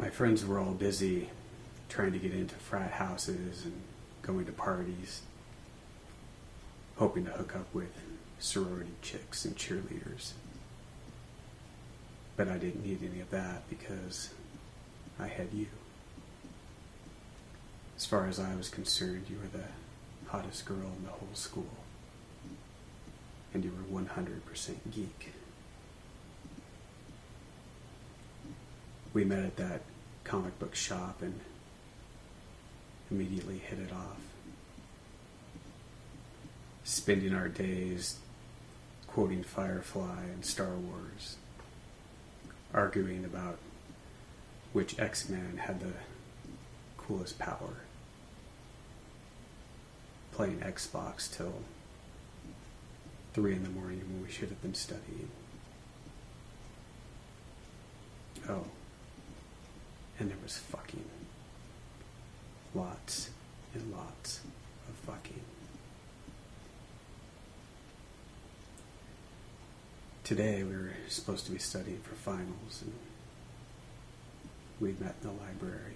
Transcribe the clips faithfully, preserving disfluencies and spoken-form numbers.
My friends were all busy trying to get into frat houses and going to parties, hoping to hook up with sorority chicks and cheerleaders. But I didn't need any of that because I had you. As far as I was concerned, you were the hottest girl in the whole school. And you were one hundred percent geek. We met at that comic book shop and immediately hit it off. Spending our days quoting Firefly and Star Wars, arguing about which X-Men had the coolest power, playing Xbox till three in the morning when we should have been studying. Oh, and there was fucking. Lots and lots of fucking. Today we were supposed to be studying for finals, and we met in the library.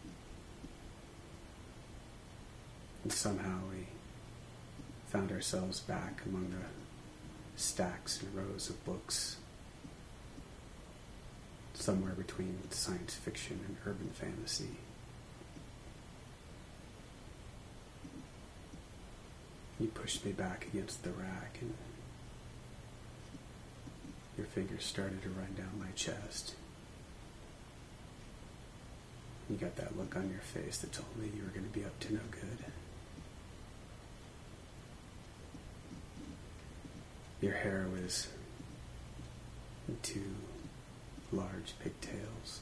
And somehow we found ourselves back among the stacks and rows of books, somewhere between science fiction and urban fantasy. You pushed me back against the rack, and your fingers started to run down my chest. You got that look on your face that told me you were going to be up to no good. Your hair was in two large pigtails,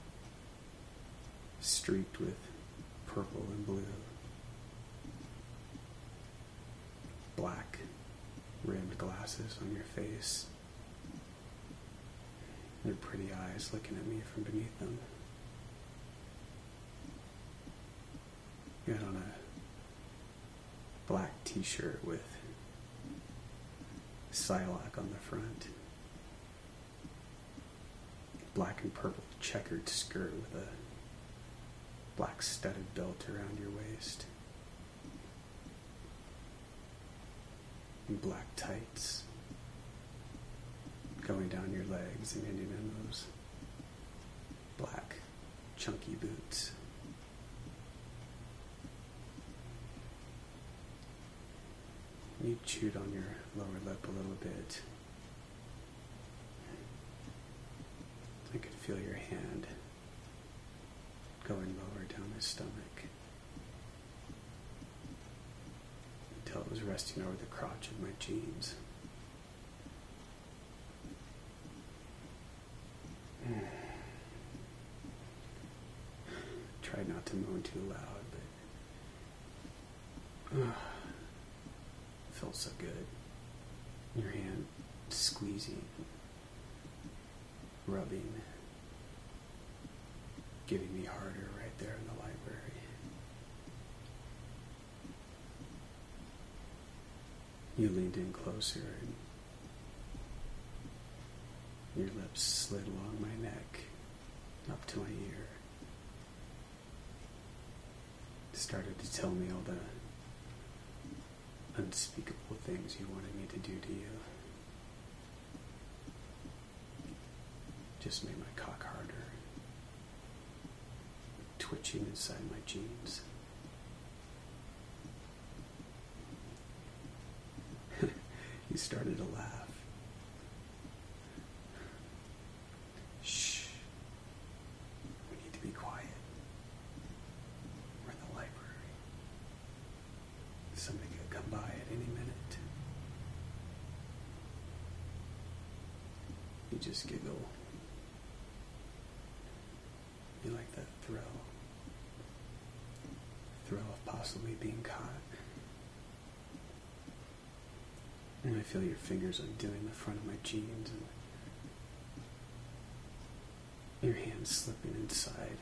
streaked with purple and blue. Black rimmed glasses on your face. Your pretty eyes looking at me from beneath them. You had on a black t-shirt with Psylocke on the front. Black and purple checkered skirt with a black studded belt around your waist. And black tights going down your legs and ending in those black chunky boots. You chewed on your lower lip a little bit. I could feel your hand going lower down my stomach until it was resting over the crotch of my jeans. Tried not to moan too loud, but uh, it felt so good. Your hand squeezing, rubbing, getting me harder right there in the library. You leaned in closer and your lips slid along my neck, up to my ear. Started to tell me all the unspeakable things you wanted me to do to you. Just made my cock harder, twitching inside my jeans. You started to laugh. Shh. We need to be quiet. We're in the library. Somebody could come by at any minute. You just giggle. You like that thrill. Thrill of possibly being caught. And I feel your fingers undoing the front of my jeans and your hands slipping inside.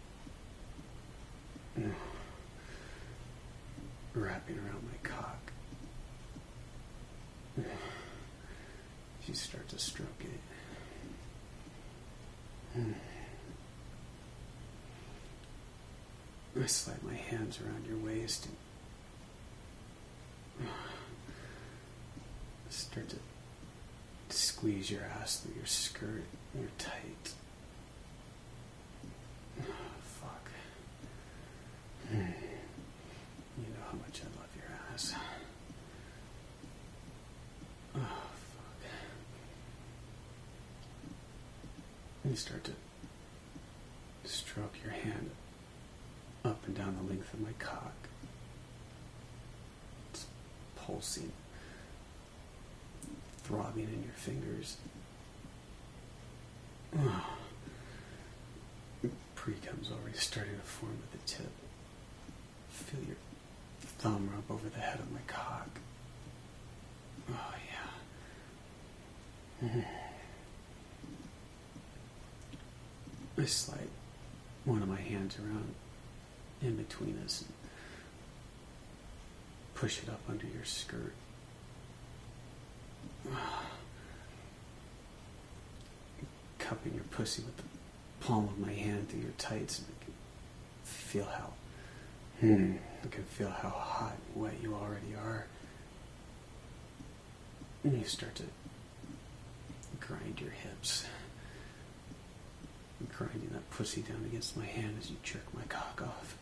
Wrapping around my cock. You start to stroke it. I slide my hands around your waist and start to squeeze your ass through your skirt. You're tight. Oh, fuck. You know how much I love your ass. Oh, fuck. And you start to stroke your hand up and down the length of my cock. It's pulsing, throbbing in your fingers. Oh. Pre-cum's already starting to form at the tip. Feel your thumb rub over the head of my cock. Oh, yeah. Mm. I slide one of my hands around in between us and push it up under your skirt. Cupping your pussy with the palm of my hand through your tights, and I can feel how hmm, I can feel how hot and wet you already are. And you start to grind your hips, grinding that pussy down against my hand as you jerk my cock off.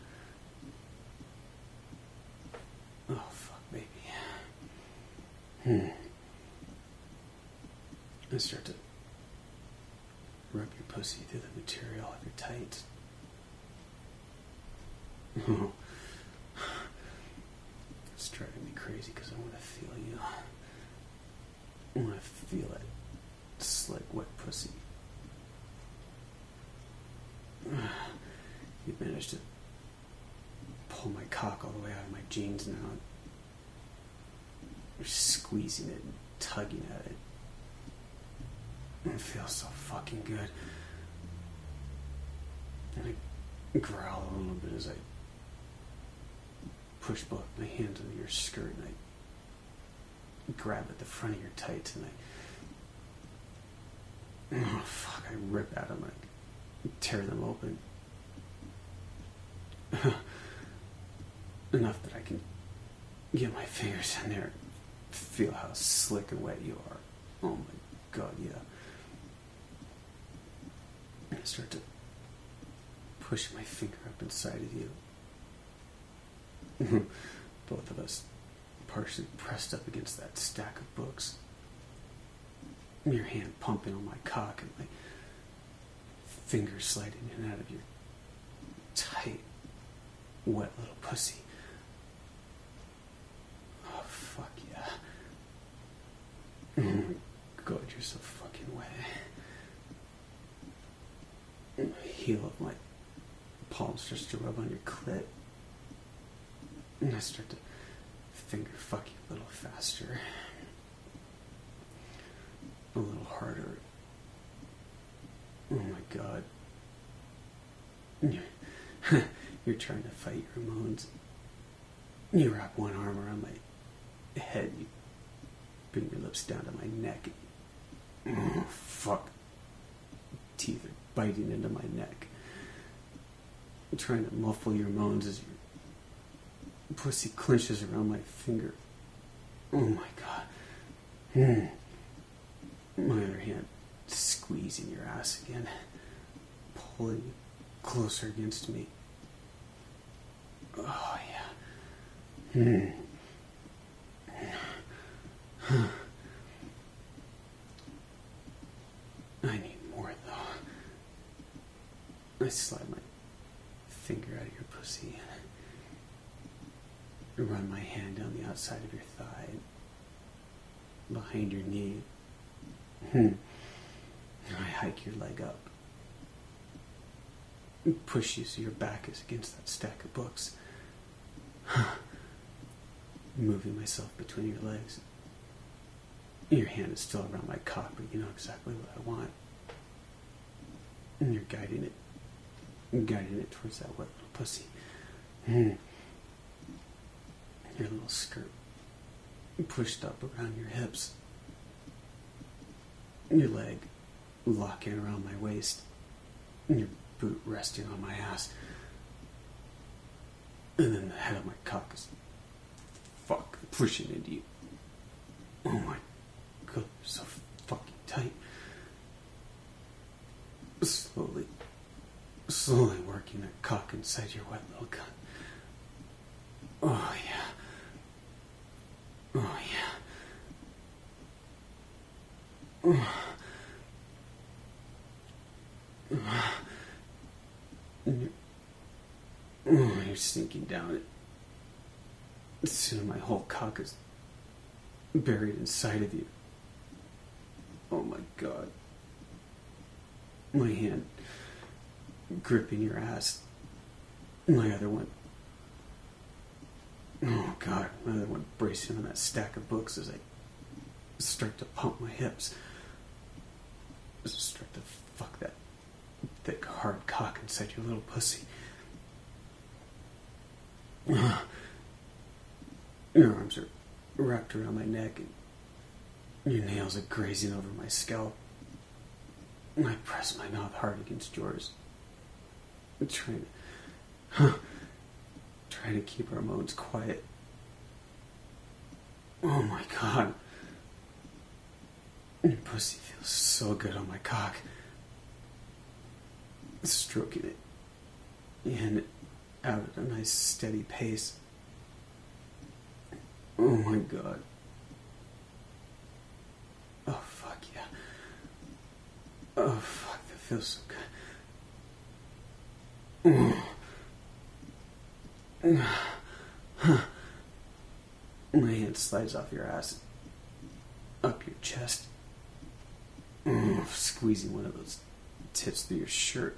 Oh, fuck, baby. Hmm. I start to rub your pussy through the material of your tights. Oh. It's driving me crazy because I want to feel you. I want to feel it. Slick, wet pussy. You've managed to pull my cock all the way out of my jeans now. You're squeezing it and tugging at it. It feels so fucking good. And I growl a little bit as I push both my hands under your skirt and I grab at the front of your tights and I... Oh, fuck, I rip at them. I tear them open. Enough that I can get my fingers in there and feel how slick and wet you are. Oh my God, yeah. I start to push my finger up inside of you. Both of us partially pressed up against that stack of books. Your hand pumping on my cock and my fingers sliding in and out of your tight, wet little pussy. Oh, fuck yeah. Oh my God, you're so fucking wet. The heel of my palm starts to rub on your clit. And I start to finger fuck you a little faster. A little harder. Oh my God. You're, you're trying to fight your moans. You wrap one arm around my head. You bring your lips down to my neck. Oh, fuck. Teeth are biting into my neck. I'm trying to muffle your moans as your pussy clenches around my finger. Oh my God. Hmm. My other hand squeezing your ass again, pulling you closer against me. Oh yeah. Hmm. I need more though. I slide my finger out of your pussy and run my hand down the outside of your thigh, behind your knee. Hmm. I hike your leg up, push you so your back is against that stack of books. Moving myself between your legs. Your hand is still around my cock, but you know exactly what I want. And you're guiding it, guiding it towards that wet little pussy. Mm. Your little skirt pushed up around your hips. Your leg locking around my waist. And your boot resting on my ass. And then the head of my cock is fuck pushing into you. Oh my god, you're so fucking tight. Slowly, slowly working that cock inside your wet little cunt. Oh yeah. Oh yeah. Oh. And you're, oh, you're sinking down. Soon my whole cock is buried inside of you. Oh my god. My hand gripping your ass. My other one. Oh god, my other one bracing on that stack of books as I start to pump my hips. Start to fuck that thick, hard cock inside your little pussy. Your arms are wrapped around my neck and your nails are grazing over my scalp. I press my mouth hard against yours, trying to, huh, trying to keep our moans quiet. Oh my god. Your pussy feels so good on my cock. Stroking it in, out at a nice steady pace. Oh my god. Oh fuck yeah. Oh fuck, that feels so good. Oh. My hand slides off your ass, up your chest. Oh, squeezing one of those tits through your shirt.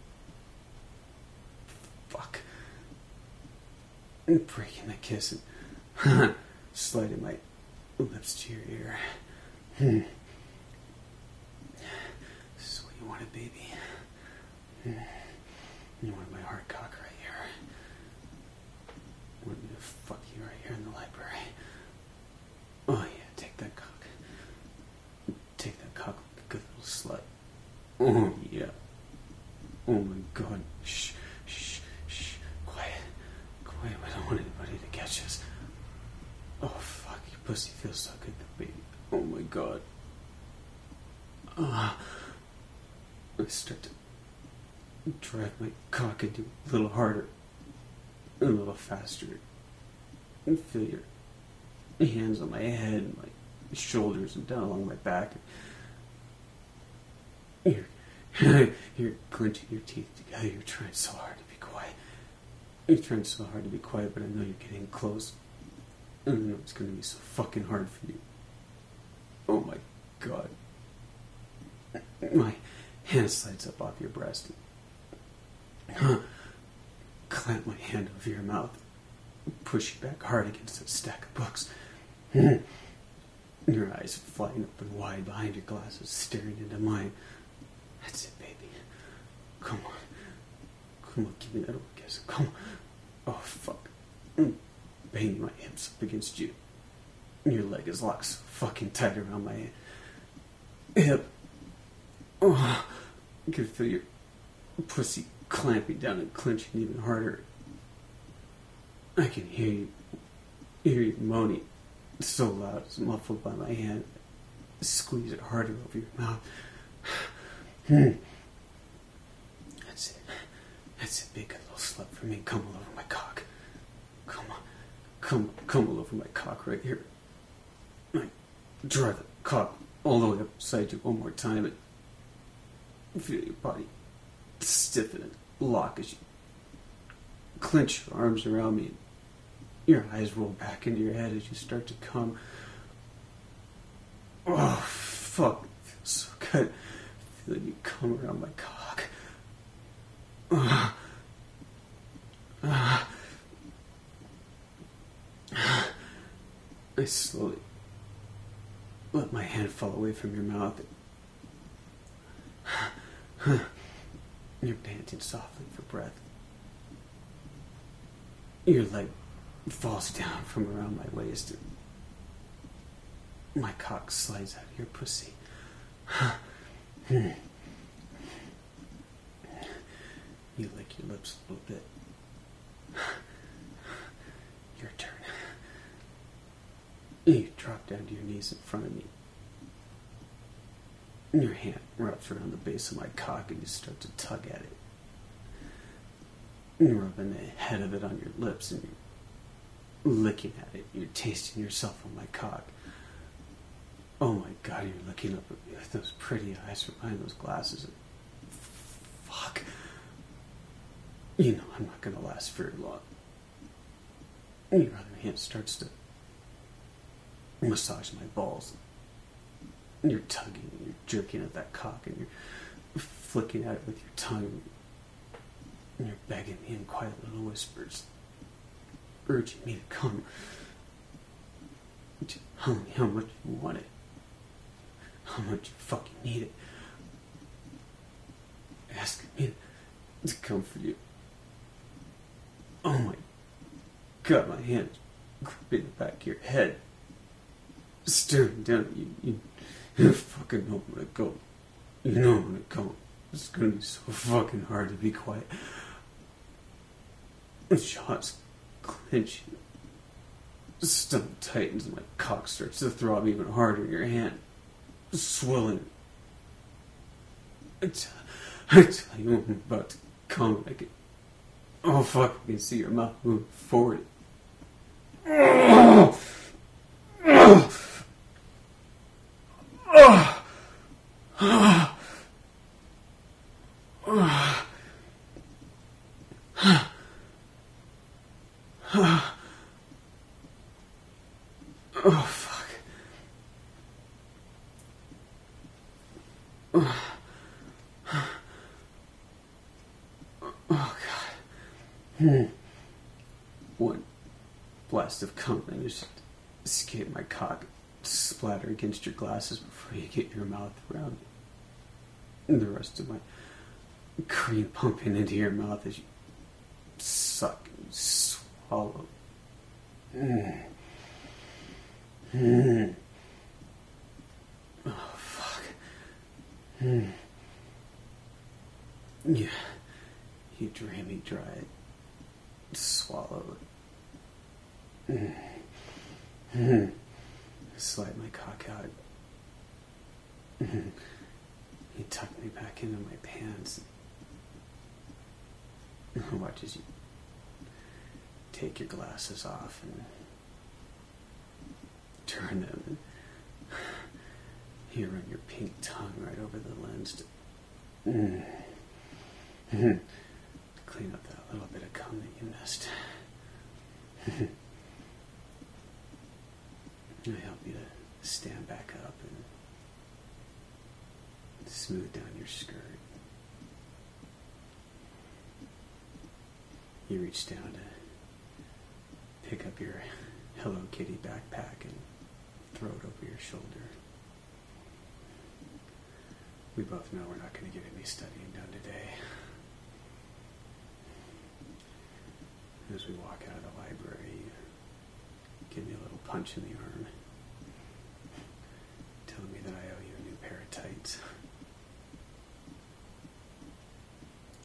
Fuck. Breaking the kiss and sliding my lips to your ear. Hmm. This is what you wanted, baby. Hmm. You wanted my hard cock right here. You wanted me to fuck you right here in the library. Oh yeah, take that cock. Take that cock like a good little slut. Oh yeah. Oh my god. Shh, shh, shh. Quiet. Quiet. We don't want anybody to catch us. Oh fuck, your pussy feels so good, baby. Oh my god. Ah. I start to drive my cock into a little harder, a little faster, and feel your hands on my head and my shoulders and down along my back. You're, you're clenching your teeth together. You're trying so hard to be quiet. You're trying so hard to be quiet, but I know you're getting close. I know it's going to be so fucking hard for you. Oh my god. My hand slides up off your breast. And clamp my hand over your mouth. Push you back hard against that stack of books. Your eyes flying open wide behind your glasses, staring into mine. That's it, baby. Come on. Come on, give me that old kiss. Come on. Oh, fuck. Banging my hips up against you. Your leg is locked so fucking tight around my hip. Oh, I can feel your pussy clamping down and clenching even harder. I can hear you, hear you moaning so loud it's muffled by my hand. Squeeze it harder over your mouth. That's it. That's it, big good little slut for me. Come all over my cock. Come on. Come, come all over my cock right here. I drive the cock all the way up beside you one more time and feel your body stiffen and lock as you clench your arms around me. Your eyes roll back into your head as you start to come. Oh, fuck. It feels so good. Feeling you come around my cock. Uh, uh, I slowly let my hand fall away from your mouth. You're panting softly for breath. Your leg falls down from around my waist. My cock slides out of your pussy. You lick your lips a little bit. You drop down to your knees in front of me. And your hand wraps around the base of my cock and you start to tug at it. You're rubbing the head of it on your lips and you're licking at it. You're tasting yourself on my cock. Oh my God, you're looking up at me with those pretty eyes from behind those glasses. Fuck. You know I'm not going to last very long. And your other hand starts to massage my balls. And you're tugging and you're jerking at that cock and you're flicking at it with your tongue. And you're begging me in quiet little whispers, urging me to come. Tell me how much you want it. How much you fucking need it. Asking me to come for you. Oh my God, my hand is gripping the back of your head. Staring down at you. You, you fucking know I'm gonna go. You know I'm gonna go. It's gonna be so fucking hard to be quiet. The jaws clench. The stomach tightens and my cock starts to throb even harder in your hand. Swelling. I tell, I tell you I'm about to come. I can, oh fuck, I can see your mouth moving forward. Oh, oh, oh, oh, oh. Oh, fuck. Oh, oh God. Hmm. One blast of cum and just escape my cock, splatter against your glasses before you get your mouth around it. And the rest of my cream pumping into your mouth as you suck and swallow. Mm. Mm. Oh, fuck. Mm. Yeah. You drain me dry. Swallow it. Mm. Mm. Slide my cock out. Mm. You tuck me back into my pants. Watch as you take your glasses off and turn them, and you run your pink tongue right over the lens to, mm, mm, to clean up that little bit of cum that you missed. I help you to stand back up and smooth down your skirt. You reach down to pick up your Hello Kitty backpack and throw it over your shoulder. We both know we're not going to get any studying done today. As we walk out of the library, you give me a little punch in the arm, telling me that I owe you a new pair of tights.